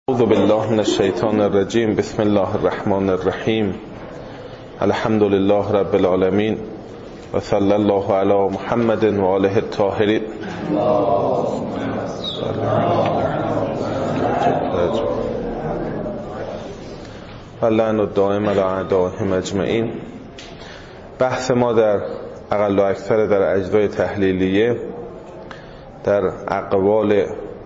اعوذ بالله من الشیطان الرجیم. بسم الله الرحمن الرحیم. الحمد لله رب العالمین و صلی الله علی محمد و آله الطاهرین. واللعن الدائم علی اعدائهم اجمعین. بحث ما در اقل و اکثر در اجزای تحلیلیه در اقوال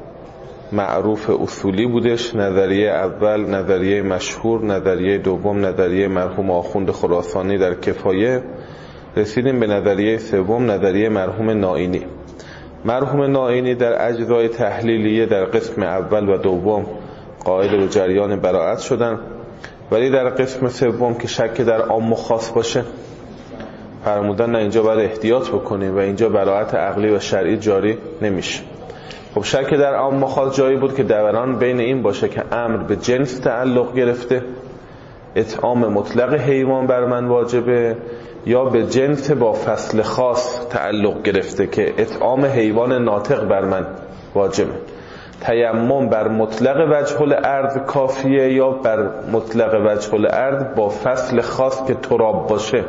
معروف اصولی بودش. نظریه اول نظریه مشهور، نظریه دوم نظریه مرحوم آخوند خراسانی در کفایه. رسیدیم به نظریه سوم نظریه مرحوم نائینی. مرحوم نائینی در اجزای تحلیلیه در قسم اول و دوم قائل به جریان براءت شدن، ولی در قسم سوم که شک در عام و خاص باشه فرمودن نه، اینجا باید احتیاط بکنیم و اینجا براءت عقلی و شرعی جاری نمیشه. خب شک در عام و خاص جایی بود که دوران بین این باشه که امر به جنس تعلق گرفته، اطعام مطلق حیوان بر من واجبه، یا به جنس با فصل خاص تعلق گرفته که اطعام حیوان ناطق بر من واجبه. تیمم بر مطلق وجه الارض کافیه یا بر مطلق وجه الارض با فصل خاص که تراب باشه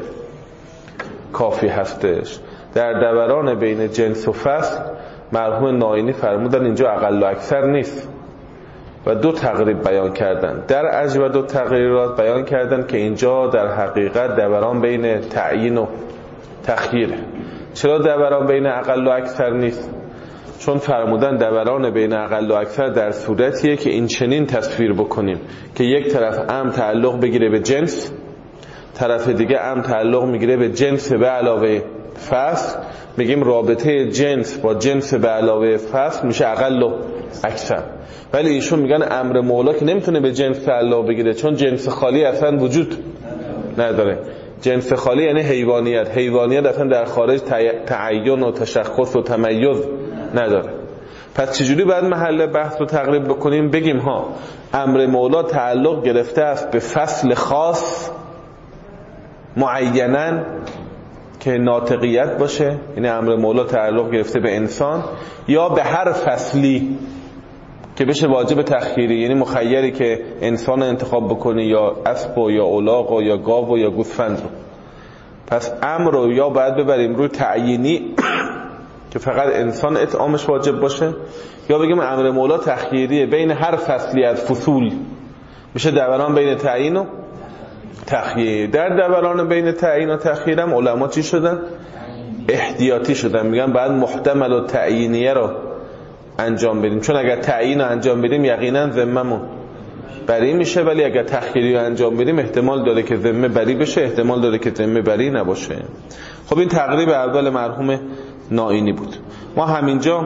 کافی هستش. در دوران بین جنس و فصل مرحوم نائینی فرمودن اینجا اقل و اکثر نیست و دو تقریب بیان کردن. در اجزا دو تقریرات بیان کردن که اینجا در حقیقت دوران بین تعیین و تخییره. چرا دوران بین اقل و اکثر نیست؟ چون فرمودن دوران بین اقل و اکثر در صورتیه که این چنین تصویر بکنیم که یک طرف امر تعلق بگیره به جنس، طرف دیگه امر تعلق میگیره به جنس به علاوه فصل. میگیم رابطه جنس با جنس به علاوه فصل میشه اقل و اکثر، ولی ایشون میگن امر مولا که نمیتونه به جنس تعلق بگیره چون جنس خالی اصلا وجود نداره. جنس خالی یعنی حیوانیت. حیوانیت اصلا در خارج تعین و تشخص و تمیز نداره. پس چجوری باید محل بحث رو تقریب بکنیم؟ بگیم ها امر مولا تعلق گرفته است به فصل خاص معینن که ناطقیت باشه، یعنی امر مولا تعلق گرفته به انسان، یا به هر فصلی که بشه واجب تخییری، یعنی مخیری که انسان انتخاب بکنی یا اسب و یا الاغ و یا گاو و یا گوسفند رو. پس امر رو یا باید ببریم روی تعیینی که فقط انسان اطعامش واجب باشه، یا بگیم امر مولا تخییریه بین هر فصلی از فصول، میشه دوران بین تعیین و تخییر. در دوران بین تعیین و تخییر هم علما چی شدن؟ احتیاطی شدن. میگن بعد محتمل و تعیینیه رو انجام بدیم، چون اگر تعیین رو انجام بدیم یقینا ذممون بری میشه، ولی اگر تخییری رو انجام بدیم احتمال داره که ذمه بری بشه، احتمال داره که ذمه بری نباشه. خب این تقریب اول مرحوم نائینی بود. ما همینجا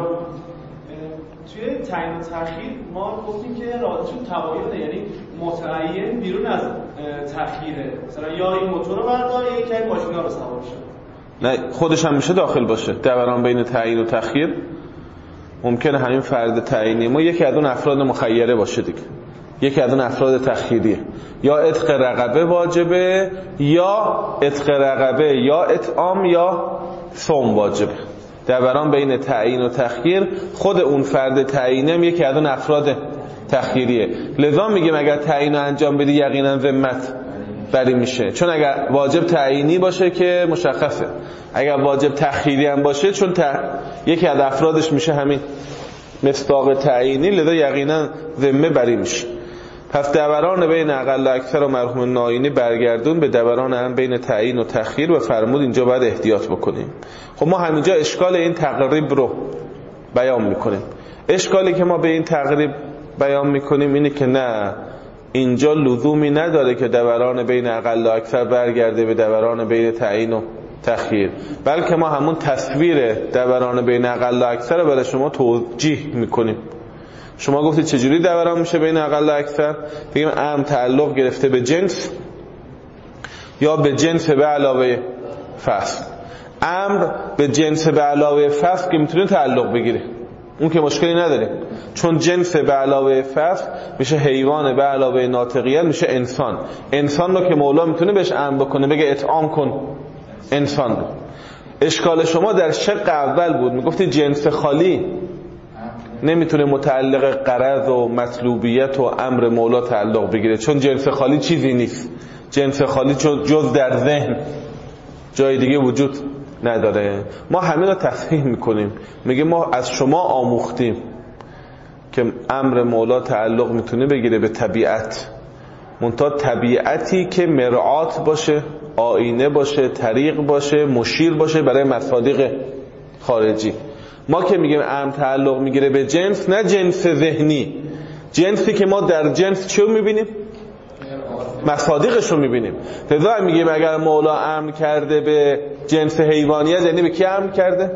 توی تعیین و تخییر ما گفتیم که رابطه‌شون تباینه، یعنی متعین بیرون از تخییره. مثلا یا این موتور رو بردار یا یک ماشینا رو سوار شه. نه، خودش هم میشه داخل باشه. دوران بین تعیین و تخییر ممکنه همین فرد تعیینی ما یکی از اون افراد مخیره باشه دیگه، یکی از اون افراد تخییریه. یا عتق رقبه واجبه، یا عتق رقبه یا اطعام یا صوم واجبه. دوران بین تعیین و تخییر خود اون فرد تعیینم یکی از اون افراد تخییریه. لذا میگیم اگر تعیین رو انجام بدی یقینا ذمت بری میشه، چون اگر واجب تعیینی باشه که مشخصه، اگر واجب تخییری هم باشه چون یکی از افرادش میشه همین مصداق تعیینی، لذا یقینا ذمه بری میشه. پس دوران بین اقل و اکثر و مرحوم نائینی برگردون به دوران هم بین تعیین و تخییر و فرمود اینجا باید احتیاط بکنیم. خب ما همینجا اشکال این تقریب رو بیان میکنیم. اشکالی که ما به این تقریب بیان میکنیم اینه که نه، اینجا لزومی نداره که دوران بین اقل و اکثر برگرده به دوران بین تعیین و تخییر، بلکه ما همون تصویر دوران بین اقل و اکثر رو برای شما توجیه میکنیم. شما گفتید چجوری دوران میشه بین اقل و اکثر؟ بگیم امر تعلق گرفته به جنس یا به جنس به علاوه فصل. امر به جنس به علاوه فصل که میتونه تعلق بگیره، اون که مشکلی نداره، چون جنس به علاوه فصل میشه حیوان، به علاوه ناطقیت میشه انسان. انسان رو که مولا میتونه بهش امر بکنه، بگه اطعام کن انسان رو. اشکال شما در شق اول بود، میگفتی جنس خالی نمیتونه متعلق غرض و مطلوبیت و امر مولا تعلق بگیره، چون جنس خالی چیزی نیست. جنس خالی جز در ذهن جای دیگه وجود نداره. ما همین رو تصحیح میکنیم، میگه ما از شما آموختیم که امر مولا تعلق میتونه بگیره به طبیعت، منتها طبیعتی که مرآت باشه، آینه باشه، طریق باشه، مشیر باشه برای مصادیق خارجی. ما که میگیم امر تعلق میگیره به جنس، نه جنس ذهنی، جنسی که ما در جنس چیو میبینیم؟ مصادیقش رو میبینیم. لذا میگیم اگر مولا امر کرده به جنس حیوانیت، یعنی به کی امر کرده؟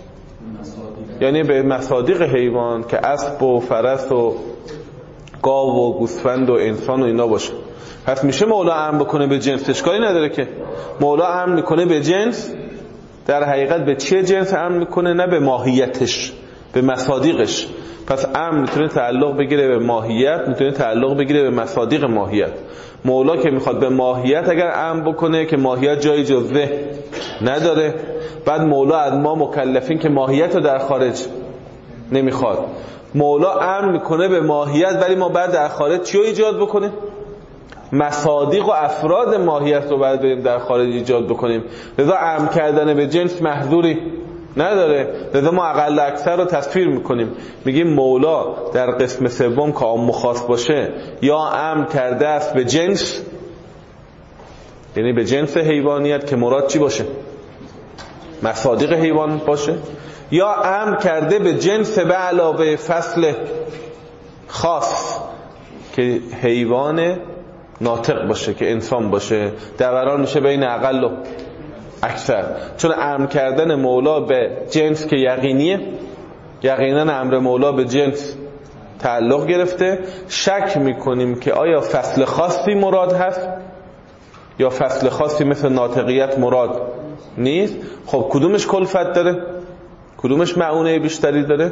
یعنی به مصادیق حیوان که اسب و فرس و گاو و گوسفند و انسان و اینا باشه. پس میشه مولا امر بکنه به جنس، اشکالی نداره که مولا امر میکنه به جنس. در حقیقت به چه جنس امر میکنه؟ نه به ماهیتش، به مصادیقش. پس امر میتونه تعلق بگیره به ماهیت، میتونه تعلق بگیره به مصادیق ماهیت. مولا که میخواد به ماهیت اگر امر بکنه که ماهیت جایی جزء نداره، بعد مولا از ما مکلفین که ماهیت رو در خارج نمیخواد. مولا امر میکنه به ماهیت، ولی ما بعد در خارج چی رو ایجاد بکنه؟ مصادیق و افراد ماهیت رو بعد در خارج ایجاد بکنیم. لذا امر کردن به جنس محظوری نداره. لذا ما اقل اکثر رو تصویر میکنیم، میگیم مولا در قسم سوم که عام خاص باشه، یا امر کرده است به جنس، یعنی به جنس حیوانیت که مراد چی باشه؟ مصادیق حیوان باشه، یا امر کرده به جنس به علاوه فصل خاص که حیوان ناطق باشه، که انسان باشه. دوران میشه بین اقل و اکثر. چون امر کردن مولا به جنس که یقینیه، یقینا امر مولا به جنس تعلق گرفته، شک میکنیم که آیا فصل خاصی مراد هست یا فصل خاصی مثل ناطقیت مراد نیست. خب کدومش کلفت داره؟ کدومش معونه بیشتری داره؟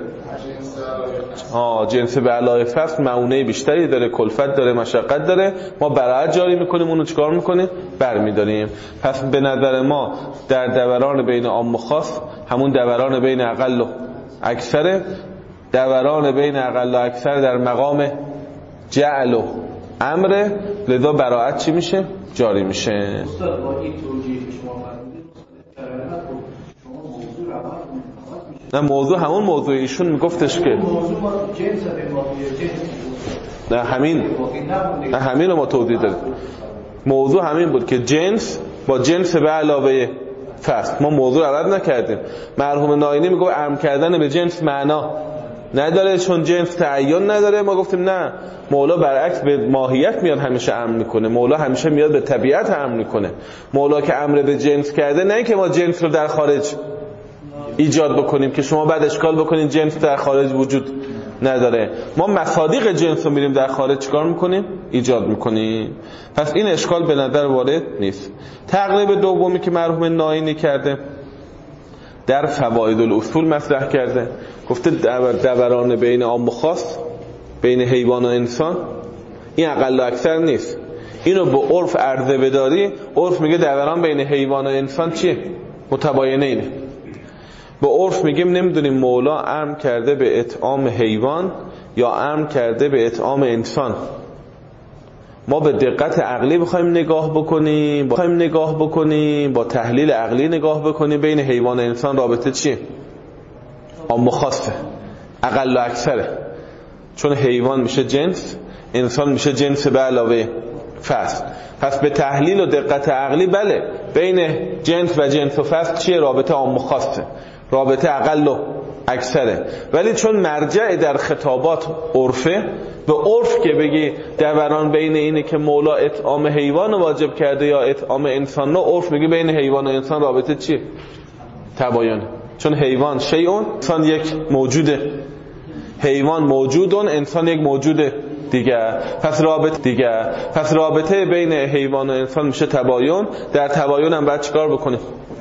جنس به علاوه فصل معونه بیشتری داره، کلفت داره، مشقت داره. ما برای جاری میکنیم، اونو چیکار میکنیم؟ برمیداریم. پس به نظر ما در دوران بین عام و خاص همون دوران بین اقل و اکثر، دوران بین اقل و اکثر در مقام جعل و امر. لذا براعت چی میشه؟ جاری میشه. استاد با این توجیه که شما فرمودید نه، موضوع همون موضوع ایشون میگفتش که نه همین رو ما توضیح دادیم. موضوع همین بود که جنس با جنس به علاوه فصل. ما موضوع عرض نکردیم. مرحوم ناینی میگه امر کردن به جنس معنا نداره چون جنس تعین نداره. ما گفتیم نه، مولا برعکس به ماهیت میاد همیشه امر میکنه. مولا همیشه میاد به طبیعت امر میکنه. مولا که امر به جنس کرده، نه که ما جنس رو در خارج ایجاد بکنیم که شما بعد اشکال بکنین جنس در خارج وجود نداره. ما مصادیق جنس رو میریم در خارج چیکار میکنیم؟ ایجاد میکنیم. پس این اشکال به نظر وارد نیست. تقریب دومی که مرحوم ناینی کرده در فواید الاصول مطرح کرده، گفته دوران بین عام و خاص، بین حیوان و انسان، این اقل و اکثر نیست. اینو به عرف عرضه بداری، عرف میگه دوران بین حیوان و انسان چیه؟ متباینه اینه. به عرف میگیم نمیدونیم مولا امر کرده به اطعام حیوان یا امر کرده به اطعام انسان. ما به دقت عقلی بخوایم نگاه بکنیم، با تحلیل عقلی نگاه بکنیم، بین حیوان و انسان رابطه چیه؟ عام و خاصه، اقل و اکثره. چون حیوان میشه جنس، انسان میشه جنس به علاوه فصل. پس به تحلیل و دقت عقلی بله، بین جنس و جنس و فصل چیه؟ رابطه عام و خاصه، رابطه اقل و اکثره. ولی چون مرجع در خطابات عرفه، به عرف که بگی دوران بین اینه که مولا اطعام حیوان واجب کرده یا اطعام انسان، نه، عرف میگه بین حیوان و انسان رابطه چیه؟ تباینه. چون حیوان شیئون، انسان یک موجوده. حیوان موجودون، انسان یک موجود دیگر. پس رابطه بین حیوان و انسان میشه تباین. در تباین هم باید چیکار بکنیم؟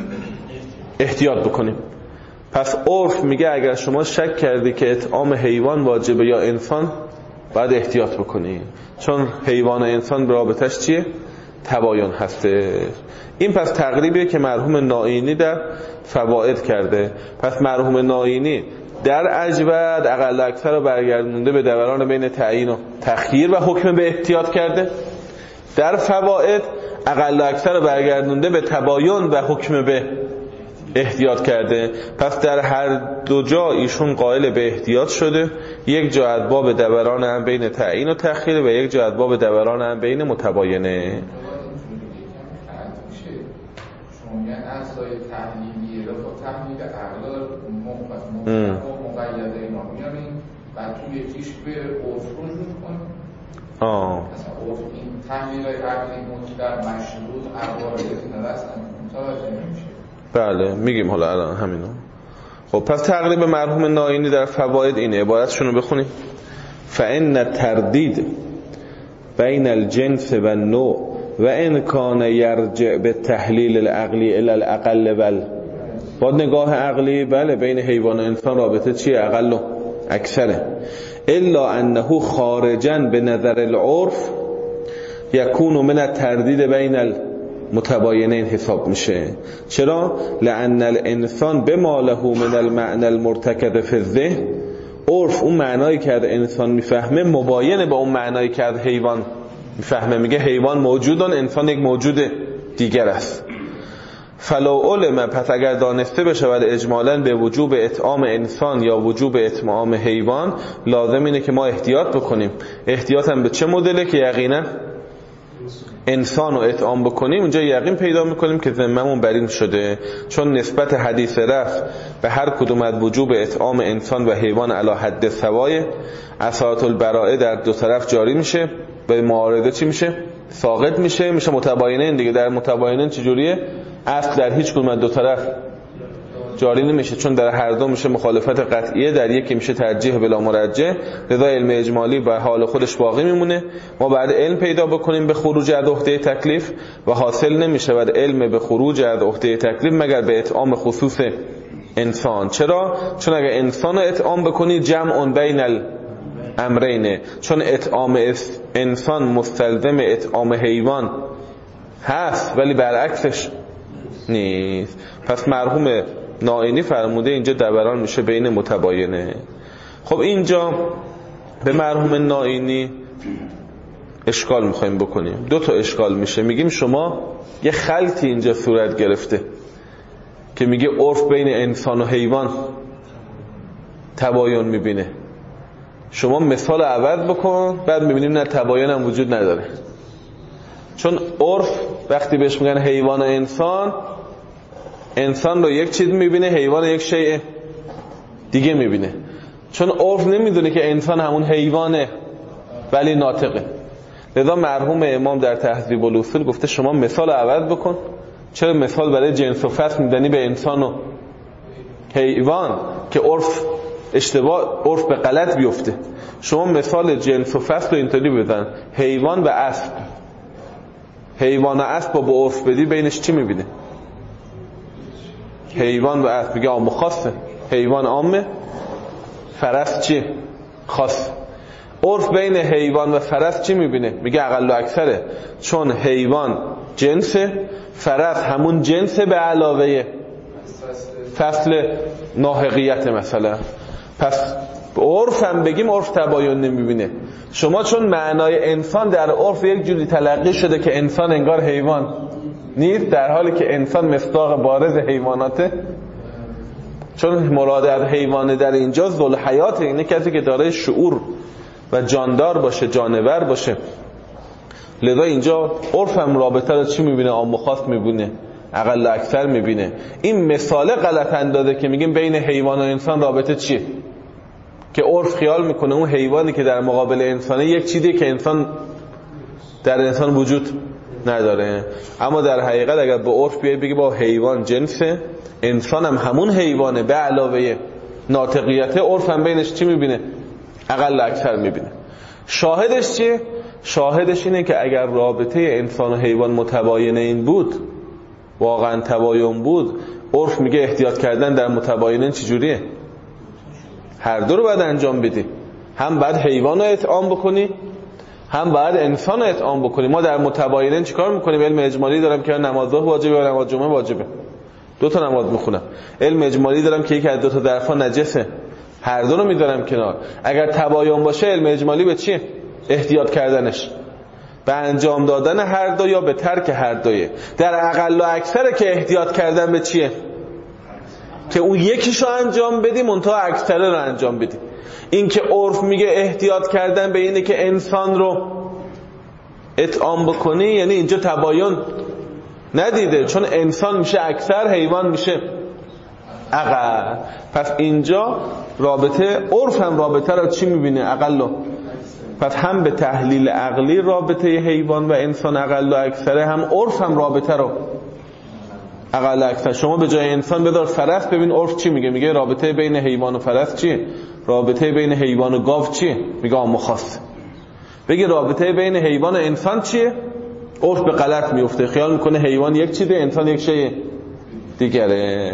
احتیاط بکنیم. پس عرف میگه اگر شما شک کردی که اطعام حیوان واجبه یا انسان، باید احتیاط بکنی، چون حیوان و انسان رابطش چیه؟ تباین هسته. این پس تقریبیه که مرحوم ناینی در فواید کرده. پس مرحوم ناینی در اجود اقل اکثر رو برگردونده به دوران بین تعیین و تخییر و حکم به احتیاط کرده. در فواید اقل اکثر رو برگردونده به تباین و حکم به احتیاط کرده. پس در هر دو جا ایشون قائل به احتیاط شده. یک جا ادباب دوران هم بین تعیین و تخییر و یک جا ادباب دوران هم بین متباینه. میگن اصلای تحلیلیه و با تحلیل اقلال مقیده اینا میاریم و توی یکیش به عرف رجوع کنیم. مثلا عرف این تحلیل های عقلی مطلق مشروط عوارض اینا هستن متوجه نمیشه. بله میگیم حالا الان همینو. خب پس تقریب مرحوم نائینی در فواید اینه، عبارتشون رو بخونیم. فإن التردید بین الجنس و النوع و ان کان یرجع به تحلیل العقلی الی الاقل بل با نگاه عقلی بله بین حیوان و انسان رابطه چیه؟ اقل و اکثره. الا انه خارجا به نظر العرف یکون من التردید بین المتباینین حساب میشه. چرا؟ لان الانسان بما له من المعنى المرتکب فی الذهن، عرف اون معنایی که انسان میفهمه مباینه با اون معنایی که حیوان میفهمه. میگه حیوان موجودن، انسان یک موجود دیگر است. فلو علم، پس اگر دانسته بشه و اجمالاً به وجوب اطعام انسان یا وجوب اطعام حیوان، لازم اینه که ما احتیاط بکنیم. احتیاط هم به چه مدله؟ که یقینا انسان رو اطعام بکنیم. اونجا یقین پیدا میکنیم که ذممون بر این شده، چون نسبت حدیث رفع به هر کدوم از وجوب اطعام انسان و حیوان علی حد سوای اساط البراءه در دو طرف جاری میشه، به معارضه چی میشه؟ ساقط میشه متباینین دیگه. در متباینین چجوریه؟ اصل در هیچ کدوم از دو طرف جاری نمیشه، چون در هر دو میشه مخالفت قطعیه، در یکی میشه ترجیح بلا مرجح. لذا علم اجمالی به حال خودش باقی میمونه. ما بعد علم پیدا بکنیم به خروج از عهده تکلیف و حاصل نمیشه بعد علم به خروج از عهده تکلیف مگر به اطعام خصوص انسان. چرا؟ چون اگر انسان رو اطعام بکنی جمع بین الامرینه، چون اطعام انسان مستلزم اطعام حیوان هست ولی برعکسش نیست. پس مرحوم نائینی فرموده اینجا دوران میشه بین متباینه. خب اینجا به مرحوم نائینی اشکال میخوایم بکنیم. دو تا اشکال میشه. میگیم شما یه خلطی اینجا صورت گرفته که میگه عرف بین انسان و حیوان تباین میبینه. شما مثال عوض بکن بعد میبینیم نه تباین هم وجود نداره. چون عرف وقتی بهش میگن حیوان و انسان، انسان رو یک چیز میبینه، حیوان یک شیء دیگه میبینه. چون عرف نمیدونه که انسان همون حیوانه ولی ناطقه. لذا مرحوم امام در تهذیب الاصول گفته شما مثال عوض بکن. چرا مثال برای جنس و فصل میدنی به انسان و حیوان که عرف اشتباه، عرف به غلط بیفته؟ شما مثال جنس و فصل رو اینطوری بزن، حیوان و اسب. حیوان و اسب با عرف بدی بینش چی میبینه؟ حیوان و اسب میگه عام و خاصه. حیوان عامه، فرس چی؟ خاص. عرف بین حیوان و فرس چی میبینه؟ میگه اقل و اکثره، چون حیوان جنسه، فرس همون جنسه به علاوه فصل ناحقیت مثلا. پس عرف هم بگیم عرف تباین نمیبینه. شما چون معنای انسان در عرف یک جوری تلقی شده که انسان انگار حیوان نیست، در حالی که انسان مصداق بارز حیواناته. چون مراد از حیوان در اینجا ذوالحیات، اینه کسی که دارای شعور و جاندار باشه، جانور باشه. لذا اینجا عرف هم رابطه رو چی میبینه؟ عام و خاص میبینه، اقل و اکثر میبینه. این مثال غلط اندازه که میگیم بین حیوان و انسان رابطه چیه، که عرف خیال میکنه اون حیوانی که در مقابل انسانه یک چیزی که انسان در انسان وجود نداره. اما در حقیقت اگر به عرف بیای بگی با حیوان جنسه، انسان هم همون حیوانه به علاوه ناطقیت، عرف هم بینش چی میبینه؟ اقل و اکثر میبینه. شاهدش چیه؟ شاهدش اینه که اگر رابطه انسان و حیوان متباینه این بود، واقعا تباین بود، عرف میگه احتیاط کردن در متباینه چجوریه؟ هر دو رو باید انجام بدی. هم باید حیوان رو اطعام بکنی، هم باید انسان رو اطعام بکنی. ما در متباینه چیکار میکنیم؟ علم اجمالی دارم که نماز ظهر واجبه و نماز جمعه واجبه، دو تا نماز میخونم. علم اجمالی دارم که یکی از دو تا ظرفا نجسه، هر دو رو میذارم کنار. اگر تباین باشه علم اجمالی به چیه؟ احتیاط کردنش به انجام دادن هر دو یا به ترک هر دویه. در اقل و اکثره که احتیاط کردن به چیه؟ که اون یکیشو انجام بدی منتها اکثره رو انجام بدی. این که عرف میگه احتیاط کردن به اینه که انسان رو اطعام بکنی، یعنی اینجا تباین ندیده، چون انسان میشه اکثر، حیوان میشه اقل. پس اینجا رابطه عرف هم رابطه رو چی میبینه؟ اقل. پس هم به تحلیل عقلی رابطه حیوان و انسان اقل و اکثره، هم عرف هم رابطه رو اقل و اکثر. شما به جای انسان بذار فرس، ببین عرف چی میگه؟ میگه رابطه بین حیوان و فرس چیه؟ رابطه بین حیوان و گاو چیه؟ میگه عام و خاص. بگی رابطه بین حیوان و انسان چیه؟ عرف به غلط میفته، خیال میکنه حیوان یک چیزه، انسان یک شیء دیگره.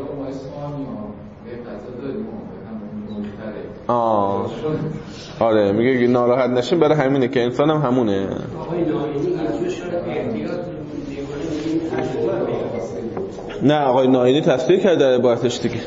آره میگه ناراحت نشین، برای همینه که انسان هم همونه. نه آقای ناینی تصریح کرده در عبارتش دیگه،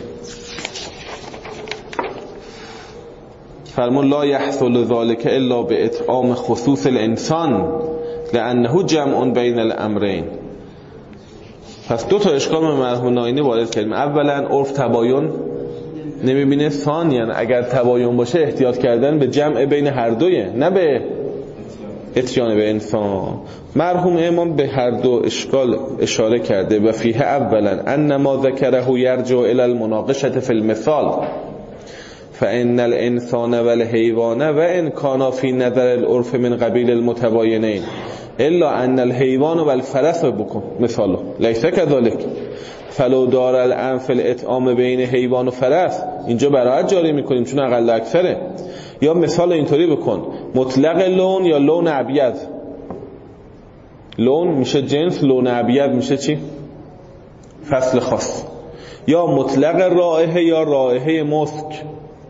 فرمون لا یحصل ذلك الا باطعام خصوص الانسان لانه جمع بین الامرین. پس دو تا اشکال مرحوم ناینی وارد کردیم. اولا عرف تباین نمیبینه، ثانیاً اگر تباین باشه احتیاط کردن به جمع بین هر دویه، نه به اتیان به انسان. مرحوم امام به هر دو اشکال اشاره کرده. و فیه اولا ان ما ذکره یرجع الی المناقشه فی المثال فان الانسان والحیوان وان کانا فی نظر العرف من قبیل المتباینین الا ان الحیوان والفرس بکن مثاله لیس كذلك فلو دار الانف الاطعام بین حیوان و فرس، اینجا براحت جاری میکنیم چون اقل اکثره. یا مثال اینطوری بکن مطلق لون یا لون ابیض، لون میشه جنس، لون ابیض میشه چی؟ فصل خاص. یا مطلق رائحه یا رائحه مسک،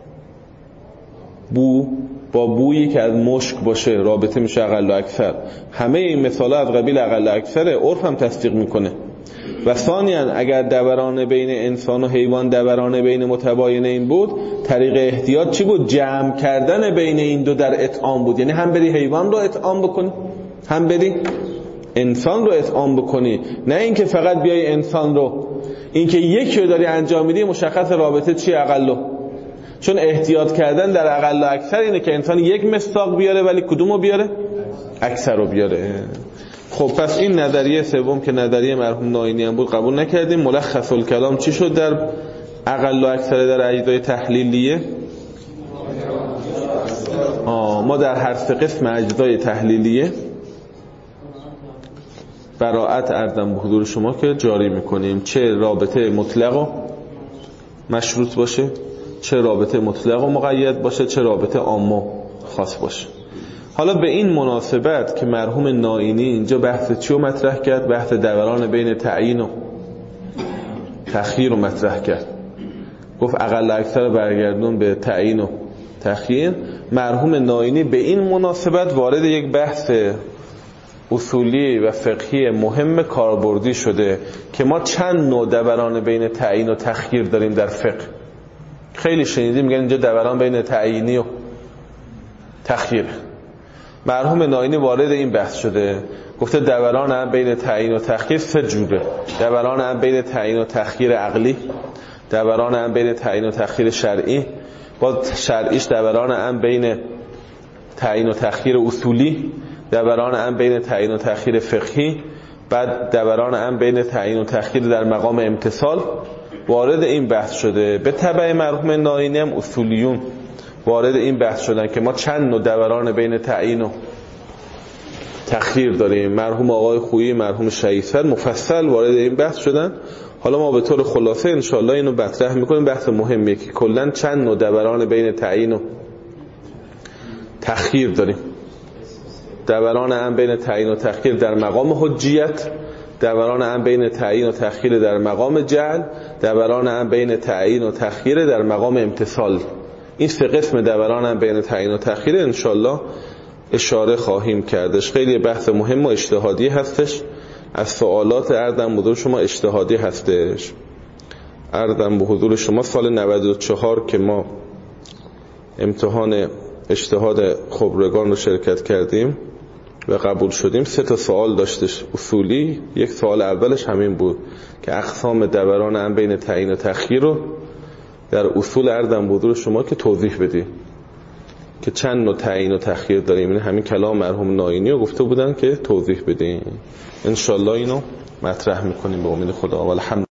بو با بویی که از مشک باشه رابطه میشه اقل و اکثر. همه این مثالا از قبیل اقل و اکثره، عرف هم تصدیق میکنه. و ثانیاً اگر دوران بین انسان و حیوان دوران بین متباینین بود، طریق احتیاط چی بود؟ جمع کردن بین این دو در اطعام بود. یعنی هم بری حیوان رو اطعام بکنی، هم بری انسان رو اطعام بکنی، نه اینکه فقط بیای انسان رو. اینکه یکی رو داری انجام میدی مشخص رابطه چی؟ اقلو. چون احتیاط کردن در اقل و اکثر اینه که انسان یک مصداق بیاره ولی کدومو بیاره؟ اکثر رو بیاره. خب پس این نظریه سوم که نظریه مرحوم ناینی هم بود قبول نکردیم. ملخص الکلام چی شد در اقل و اکثر در اجزای تحلیلیه؟ ما در هر سه قسم اجزای تحلیلیه براءت عرضم به حضور شما که جاری میکنیم، چه رابطه مطلق و مشروط باشه، چه رابطه مطلق و مقید باشه، چه رابطه عام و خاص باشه. حالا به این مناسبت که مرحوم ناینی اینجا بحث چی رو مطرح کرد؟ بحث دوران بین تعیین و تخییر رو مطرح کرد. گفت اقل اکثر برگردون به تعیین و تخییر. مرحوم ناینی به این مناسبت وارد یک بحث اصولی و فقهی مهم کاربردی شده که ما چند نوع دوران بین تعیین و تخییر داریم در فقه. خیلی شنیدیم میگن اینجا دوران بین تعیینی و تخییر. مرحوم ناینی وارد این بحث شده، گفته دوران هم بین تعیین و تخییر سه جوره. دوران هم بین تعیین و تخییر عقلی، دوران هم بین تعیین و تخییر شرعی، با شرعیش دوران هم بین تعیین و تخییر اصولی، دوران هم بین تعیین و تخییر فقهی، بعد دوران هم بین تعیین و تخییر در مقام امتصال. وارد این بحث شده. به تبع مرحوم ناینی هم اصولیون وارد این بحث شدن که ما چند نوع دوران بین تعیین و تخییر داریم. مرحوم آقای خویی، مرحوم شهیدفر مفصل وارد این بحث شدن. حالا ما به طور خلاصه انشاءالله اینو مطرح میکنیم. بحث مهمیه که کلا چند نوع دوران بین تعیین و تخییر داریم. دوران هم بین تعیین و تخییر در مقام حجیت، دوران هم بین تعیین و تخییر در مقام جعل، دوران هم بین تعیین و تخییر در مقام امتصال. این سه قسم دوران هم بین تعیین و تخییر انشالله اشاره خواهیم کردش. خیلی بحث مهم و اجتهادی هستش. از سوالات عرضم به حضور شما اجتهادی هستش. عرضم به حضور شما سال 94 که ما امتحان اجتهاد خبرگان رو شرکت کردیم و قبول شدیم. 3 سوال داشتش اصولی. یک سوال اولش همین بود که اقسام دوران هم بین تعیین و تأخیر رو در اصول عرضم بودور شما که توضیح بدی که چند نوع تعیین و تأخیر داریم. یعنی همین کلام مرحوم ناینی رو گفته بودن که توضیح بدین. انشالله اینو مطرح میکنیم به امید خدا. والحمد